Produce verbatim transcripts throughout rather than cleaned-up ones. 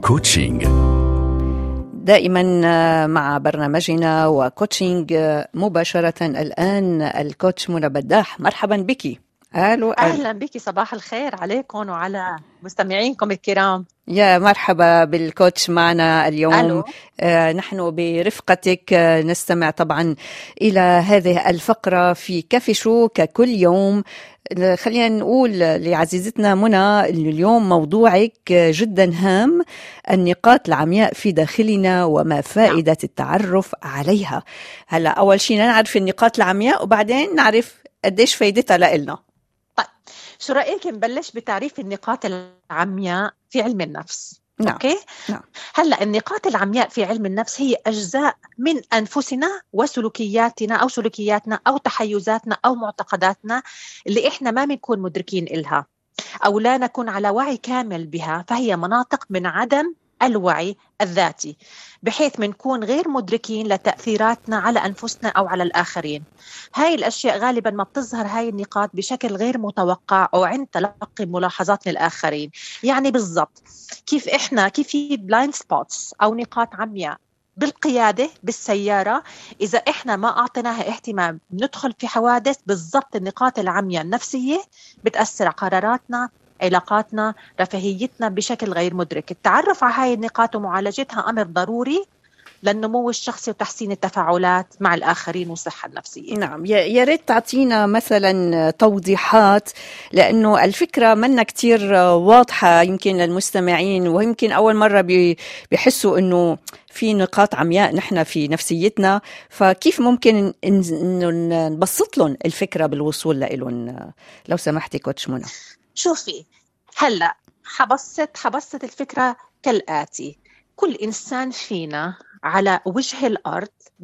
كوتشينج. دائما مع برنامجنا وكوتشينج مباشرة الآن الكوتش منى بداح. مرحبا بك. أهلا أهلا بك، صباح الخير عليكم وعلى مستمعينكم الكرام. يا مرحبا بالكوتش معنا اليوم. ألو. آه نحن برفقتك آه نستمع طبعا إلى هذه الفقرة في كافي شو ككل يوم. خلينا نقول لعزيزتنا منى اليوم موضوعك جدا هام، النقاط العمياء في داخلنا وما فائدة التعرف عليها. هلا أول شيء نعرف النقاط العمياء وبعدين نعرف قديش فايدتها لإلنا. طيب شو رأيك نبلش بتعريف النقاط العمياء في علم النفس؟ نعم. أوكي؟ نعم. هلأ النقاط العمياء في علم النفس هي أجزاء من أنفسنا وسلوكياتنا أو سلوكياتنا أو تحيزاتنا أو معتقداتنا اللي إحنا ما بنكون مدركين إلها أو لا نكون على وعي كامل بها، فهي مناطق من عدم الوعي الذاتي، بحيث منكون غير مدركين لتأثيراتنا على أنفسنا أو على الآخرين. هاي الأشياء غالبا ما بتظهر هاي النقاط بشكل غير متوقع أو عند تلقي ملاحظات من الآخرين. يعني بالضبط كيف إحنا كيف في بلايند سبوتس أو نقاط عمياء بالقيادة بالسيارة، إذا إحنا ما أعطيناها اهتمام ندخل في حوادث. بالضبط النقاط العمياء النفسية بتأثر على قراراتنا، علاقاتنا، رفاهيتنا بشكل غير مدرك. التعرف على هاي النقاط ومعالجتها أمر ضروري للنمو الشخصي وتحسين التفاعلات مع الآخرين والصحة النفسية. نعم، يا ريت تعطينا مثلا توضيحات، لأنه الفكرة منا كتير واضحة يمكن للمستمعين، ويمكن أول مرة بيحسوا أنه في نقاط عمياء نحن في نفسيتنا، فكيف ممكن إنه نبسط لهم الفكرة بالوصول لهم؟ لو سمحتي كوتش منى. شوفي هلأ حبسط حبسط الفكرة كالآتي: كل إنسان فينا على وجه الأرض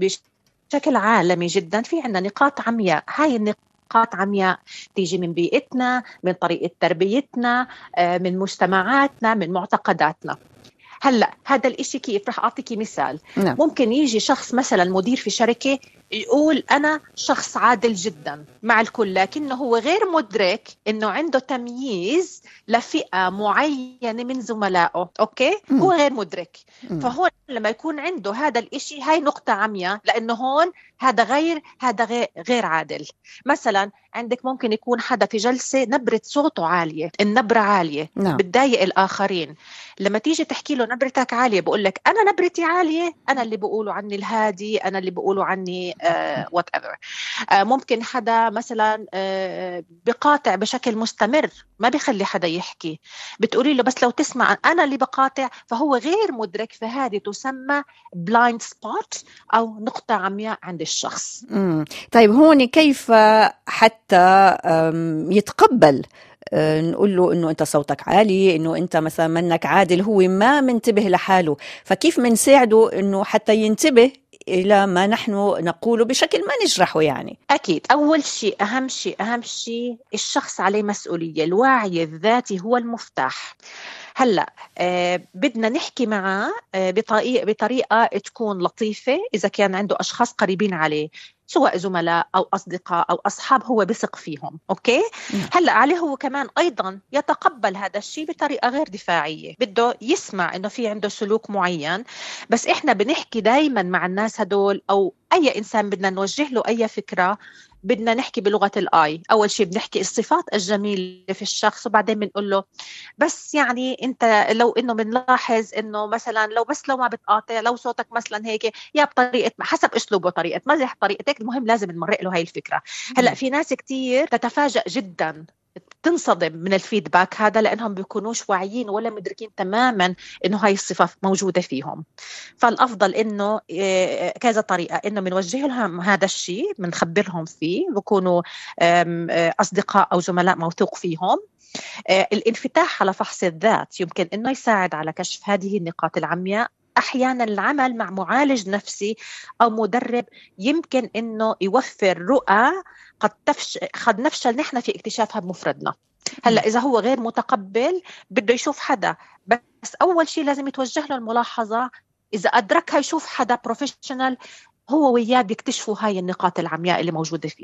بشكل عالمي جدا في عنا نقاط عمياء. هاي النقاط عمياء تيجي من بيئتنا، من طريقة تربيتنا، من مجتمعاتنا، من معتقداتنا. هلأ هذا الإشي كيف؟ رح أعطيكي مثال. نعم. ممكن يجي شخص مثلا مدير في شركة يقول أنا شخص عادل جدا مع الكل، لكنه هو غير مدرك أنه عنده تمييز لفئة معينة من زملائه. أوكي؟ م. هو غير مدرك. م. فهون لما يكون عنده هذا الإشي هاي نقطة عمياء، لأنه هون هذا غير هذا غير, غير عادل. مثلا عندك ممكن يكون حدا في جلسة نبرة صوته عالية، النبرة عالية. نعم. بتضايق الآخرين. لما تيجي تحكي له نبرتك عالية بقول لك أنا نبرتي عالية، أنا اللي بقولوا عني الهادي، أنا اللي بقولوا عني uh, whatever. uh, ممكن حدا مثلا uh, بقاطع بشكل مستمر ما بيخلي حدا يحكي، بتقولي له بس لو تسمع أنا اللي بقاطع، فهو غير مدرك. فهذه تسمى blind spot أو نقطة عمياء عند الشخص. مم. طيب هون كيف حتى يتقبل نقول له إنه أنت صوتك عالي، إنه أنت مثلا منك عادل، هو ما منتبه لحاله، فكيف منساعده إنه حتى ينتبه إلى ما نحن نقوله بشكل ما نجرحه؟ يعني أكيد أول شيء أهم شيء أهم شيء الشخص عليه مسؤولية. الوعي الذاتي هو المفتاح. هلأ آه بدنا نحكي معه آه بطريقة, بطريقة تكون لطيفة. إذا كان عنده أشخاص قريبين عليه سواء زملاء أو أصدقاء أو أصحاب هو بثق فيهم. أوكي؟ هلأ عليه هو كمان أيضا يتقبل هذا الشيء بطريقة غير دفاعية، بده يسمع إنه في عنده سلوك معين. بس إحنا بنحكي دايما مع الناس هدول أو أي إنسان بدنا نوجه له أي فكرة، بدنا نحكي بلغة الآي. أول شيء بنحكي الصفات الجميلة في الشخص، وبعدين بنقول له بس يعني أنت لو إنه بنلاحظ إنه مثلا لو بس لو ما بتقاطع، لو صوتك مثلا هيك يا بطريقة حسب أسلوبه، طريقة مزح، طريقتك، المهم لازم نمرق له هاي الفكرة. هلأ في ناس كتير تتفاجأ جدا، تنصدم من الفيدباك هذا، لأنهم بيكونوش واعيين ولا مدركين تماما إنه هاي الصفة موجودة فيهم. فالأفضل إنه كذا طريقة إنه بنوجه لهم هذا الشيء، بنخبرهم فيه، بيكونوا أصدقاء أو زملاء موثوق فيهم. الانفتاح على فحص الذات يمكن إنه يساعد على كشف هذه النقاط العمياء. أحيانا العمل مع معالج نفسي أو مدرب يمكن إنه يوفر رؤى قد تفش... قد نفشل نحن في اكتشافها بمفردنا. هلا إذا هو غير متقبل بده يشوف حدا، بس أول شيء لازم يتوجه له الملاحظة. إذا أدركها يشوف حدا بروفيشنال هو وياه بيكتشفوا هاي النقاط العمياء اللي موجودة فيه.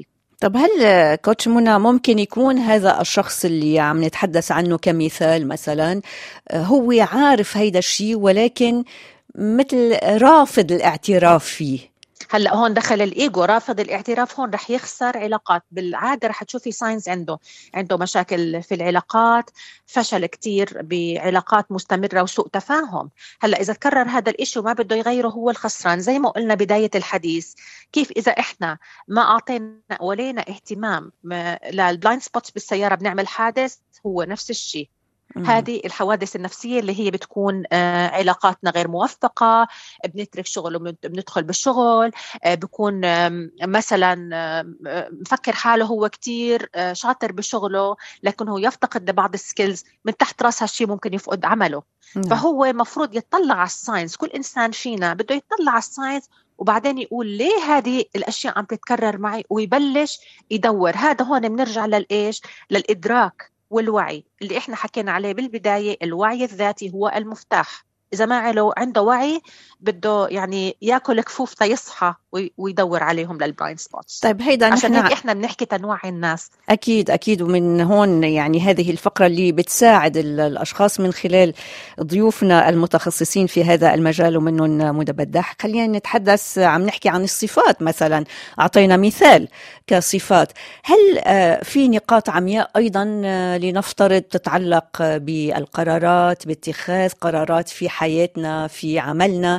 طب هل كوتش منى ممكن يكون هذا الشخص اللي عم نتحدث عنه كمثال مثلا هو عارف هيدا الشيء ولكن مثل رافض الاعتراف فيه؟ هلا هون دخل الايجو، رافض الاعتراف، هون رح يخسر علاقات. بالعاده رح تشوفي ساينز عنده عنده مشاكل في العلاقات، فشل كتير بعلاقات مستمره وسوء تفاهم. هلا اذا تكرر هذا الاشي وما بده يغيره هو الخسران. زي ما قلنا بدايه الحديث، كيف اذا احنا ما اعطينا ولينا اهتمام للبلايند سبوتس بالسياره بنعمل حادث، هو نفس الشيء. هذه الحوادث النفسية اللي هي بتكون آه علاقاتنا غير موفقة، بنترك شغل وبندخل بالشغل، آه بكون آه مثلا آه مفكر حاله هو كتير آه شاطر بشغله لكن هو يفتقد لبعض السكيلز، من تحت راس هالشي ممكن يفقد عمله. نعم. فهو مفروض يطلع على الساينس، كل إنسان فينا بده يطلع على الساينس وبعدين يقول ليه هذه الأشياء عم تتكرر معي ويبلش يدور. هذا هون بنرجع للإيش؟ للإدراك والوعي اللي احنا حكينا عليه بالبداية. الوعي الذاتي هو المفتاح. إذا ما عنده عنده وعي بده يعني ياكل كفوف تيصحى ويدور عليهم للبلايند سبوتس. طيب هيدا عشان نحن هيك احنا بنحكي تنوعي الناس. أكيد أكيد، ومن هون يعني هذه الفقرة اللي بتساعد الأشخاص من خلال ضيوفنا المتخصصين في هذا المجال ومنهم مدى بداح. خلينا نتحدث، عم نحكي عن الصفات مثلا، أعطينا مثال كصفات. هل في نقاط عمياء أيضا لنفترض تتعلق بالقرارات، باتخاذ قرارات في حياتنا في عملنا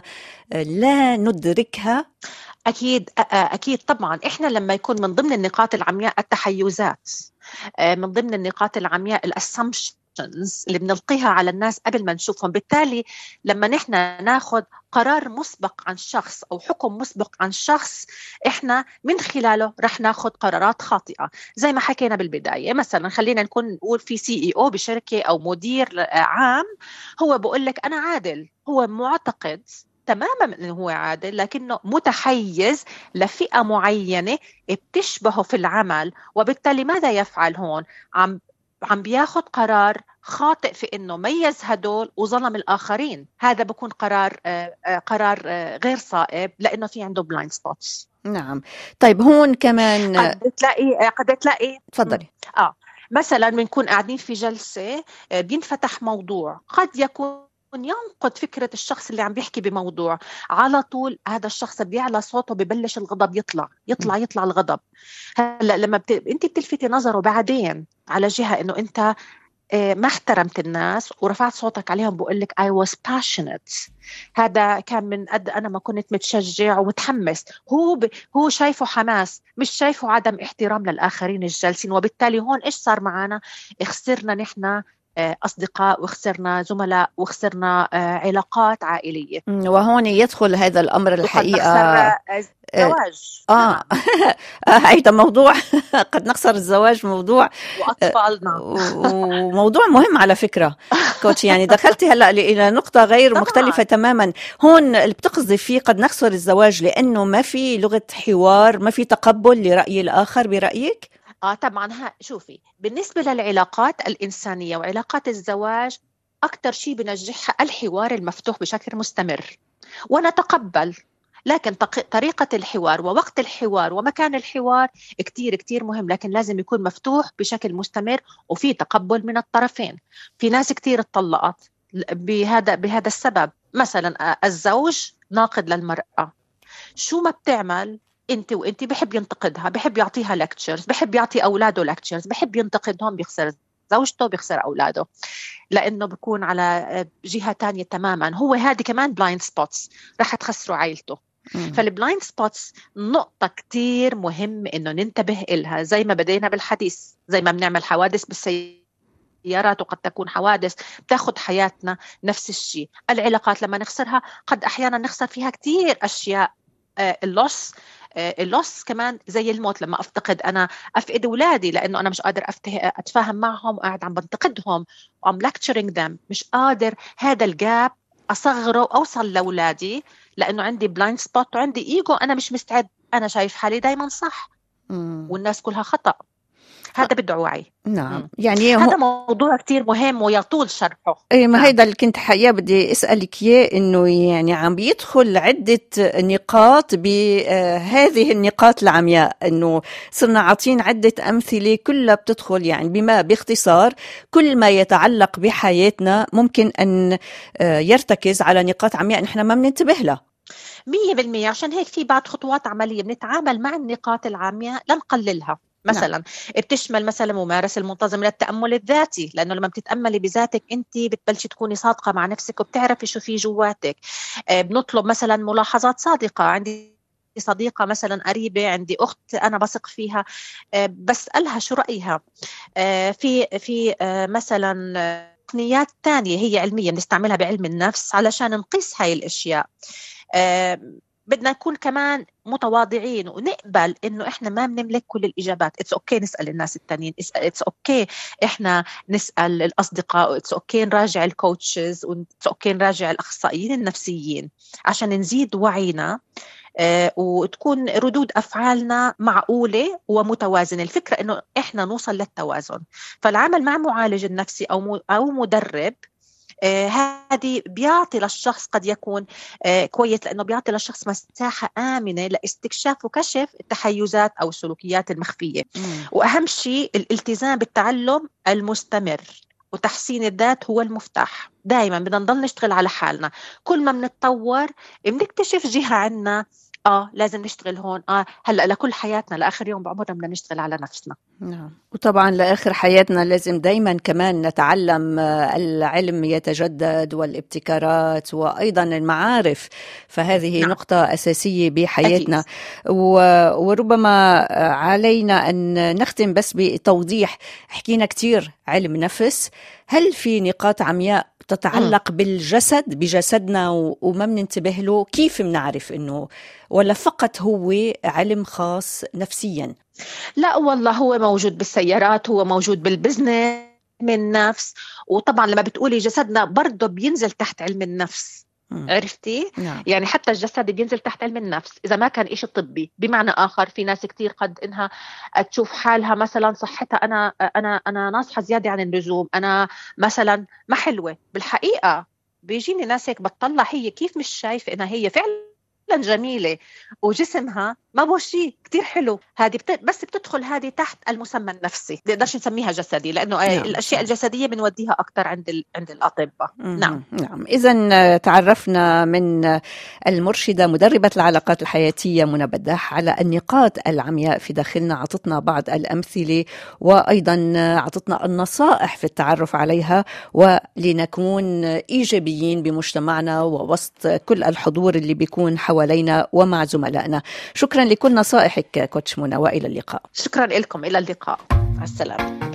لا ندركها؟ أكيد أكيد طبعا. إحنا لما يكون من ضمن النقاط العمياء التحيزات، من ضمن النقاط العمياء الأسامبشنز اللي بنلقيها على الناس قبل ما نشوفهم، بالتالي لما نحن ناخد قرار مسبق عن شخص أو حكم مسبق عن شخص، إحنا من خلاله رح ناخد قرارات خاطئة. زي ما حكينا بالبداية، مثلا خلينا نكون نقول في سي اي او بشركة أو مدير عام، هو بقول لك أنا عادل، هو معتقد تماما انه هو عادل لكنه متحيز لفئة معينة بتشبهه في العمل، وبالتالي ماذا يفعل هون؟ عم عم بياخد قرار خاطئ في انه ميز هدول وظلم الاخرين. هذا بكون قرار آه آه قرار آه غير صائب لانه في عنده بلايند سبوتس. نعم. طيب هون كمان قد تلاقي قد تلاقي تفضلي. اه مثلا بنكون قاعدين في جلسة آه بينفتح موضوع قد يكون ينقد فكرة الشخص اللي عم بيحكي بموضوع، على طول هذا الشخص بيعلى صوته، ببلش الغضب يطلع يطلع يطلع الغضب. هلا لما بت... انت بتلفتي نظره بعدين على جهة انه انت ما احترمت الناس ورفعت صوتك عليهم، بقول لك I was passionate، هذا كان من قد انا ما كنت متشجع ومتحمس. هو ب... هو شايفه حماس، مش شايفه عدم احترام للآخرين الجالسين. وبالتالي هون ايش صار معنا؟ خسرنا نحن أصدقاء، وخسرنا زملاء، وخسرنا علاقات عائلية. وهون يدخل هذا الأمر الحقيقة الزواج. آه هيدا موضوع قد نخسر الزواج، موضوع وأطفالنا، وموضوع مهم على فكرة كوتش. يعني دخلتي هلأ إلى نقطة غير طبعاً مختلفة تماما. هون اللي بتقصدي فيه قد نخسر الزواج لأنه ما في لغة حوار، ما في تقبل لرأي الآخر برأيك. آه طبعاً. ها شوفي، بالنسبة للعلاقات الإنسانية وعلاقات الزواج، أكتر شيء بنجحها الحوار المفتوح بشكل مستمر ونتقبل. لكن طريقة الحوار ووقت الحوار ومكان الحوار كتير كتير مهم، لكن لازم يكون مفتوح بشكل مستمر وفي تقبل من الطرفين. في ناس كتير اتطلقت بهذا بهذا السبب. مثلا الزوج ناقد للمرأة، شو ما بتعمل انت وانت بحب ينتقدها، بحب يعطيها لكتشرز، بحب يعطي اولاده لكتشرز، بحب ينتقدهم، بيخسر زوجته، بيخسر اولاده، لانه بيكون على جهه تانية تماما. هو هذه كمان بلايند سبوتس، رح تخسروا عائلته. فالبلايند سبوتس نقطه كتير مهم انه ننتبه إلها. زي ما بدينا بالحديث، زي ما بنعمل حوادث بالسيارات وقد تكون حوادث تاخد حياتنا، نفس الشيء العلاقات لما نخسرها قد احيانا نخسر فيها كتير اشياء. آه اللوس اللوس كمان زي الموت. لما أفتقد أنا أفقد أولادي لأنه أنا مش قادر أتفاهم معهم، قاعد عم بنتقدهم وعم lecturing them، مش قادر هذا الجاب أصغره وأوصل لأولادي لأنه عندي blind spot وعندي إيجو، أنا مش مستعد، أنا شايف حالي دايما صح والناس كلها خطأ. هذا بده وعي. نعم، يعني هذا موضوع كتير مهم ويطول شرحه. اي ما نعم. هيدا اللي كنت حقيقة بدي اسالك اياه، انه يعني عم بيدخل عده نقاط بهذه النقاط العمياء، انه صرنا عاطين عده امثله كلها بتدخل يعني بما باختصار كل ما يتعلق بحياتنا ممكن ان يرتكز على نقاط عمياء نحن ما بننتبه لها. مية بالمية. عشان هيك في بعض خطوات عملية بنتعامل مع النقاط العامية لنقللها. مثلا نعم. بتشمل مثلا ممارسة المنتظم للتأمل الذاتي، لأنه لما بتتأملي بذاتك أنت بتبلشي تكوني صادقة مع نفسك وبتعرفي شو في جواتك. آه بنطلب مثلا ملاحظات صادقة. عندي صديقة مثلا قريبة، عندي أخت أنا بثق فيها، آه بسألها شو رأيها. آه في في آه مثلا تقنيات تانية هي علمية بنستعملها بعلم النفس علشان نقيس هاي الأشياء. آه بدنا نكون كمان متواضعين ونقبل انه احنا ما بنملك كل الاجابات. اتس اوكي okay نسال الناس التانيين، اتس اوكي okay احنا نسال الاصدقاء، اتس اوكي okay نراجع الكوتشز، واتس اوكي okay نراجع الاخصائيين النفسيين عشان نزيد وعينا آه وتكون ردود افعالنا معقوله ومتوازنه. الفكره انه احنا نوصل للتوازن. فالعمل مع معالج النفسي او او مدرب آه هذه بيعطي للشخص قد يكون آه كويس، لأنه بيعطي للشخص مساحة آمنة لاستكشاف وكشف التحيزات أو السلوكيات المخفية. مم. وأهم شيء الالتزام بالتعلم المستمر وتحسين الذات هو المفتاح. دائما بدنا نضل نشتغل على حالنا. كل ما بنتطور بنكتشف جهة عنا اه لازم نشتغل هون. اه هلا لكل حياتنا لاخر يوم بعمرنا بدنا نشتغل على نفسنا. نعم. وطبعا لاخر حياتنا لازم دائما كمان نتعلم. العلم يتجدد والابتكارات وايضا المعارف، فهذه نعم. نقطة اساسية بحياتنا. أكيد. وربما علينا ان نختم بس بتوضيح. حكينا كتير علم نفس، هل في نقاط عمياء تتعلق م. بالجسد بجسدنا وما بننتبه له؟ كيف بنعرف انه ولا فقط هو علم خاص نفسيا؟ لا والله هو موجود بالسيارات، هو موجود بالبزنس من النفس. وطبعا لما بتقولي جسدنا برضه بينزل تحت علم النفس. م. عرفتي؟ نعم. يعني حتى الجسد بينزل تحت علم النفس إذا ما كان إشي طبي. بمعنى آخر في ناس كتير قد إنها تشوف حالها مثلا صحتها أنا أنا أنا ناصحة زيادة عن اللزوم، أنا مثلا ما حلوة. بالحقيقة بيجيني ناس هيك بتطلع هي كيف مش شايفة إنها هي فعلا جميلة وجسمها ما بو شيء كتير حلو. هذه بت... بس بتدخل هذه تحت المسمى النفسي، بنقدرش نسميها جسدي لأنه نعم. الأشياء الجسدية بنوديها أكتر عند ال... عند الأطباء. نعم نعم. إذن تعرفنا من المرشدة مدربة العلاقات الحياتية منى بداح على النقاط العمياء في داخلنا، عطتنا بعض الأمثلة وأيضا عطتنا النصائح في التعرف عليها ولنكون إيجابيين بمجتمعنا ووسط كل الحضور اللي بيكون حوالينا ومع زملائنا. شكرا لكل نصائحك كوتش منى، وإلى اللقاء. شكرا لكم، إلى اللقاء، مع السلامة.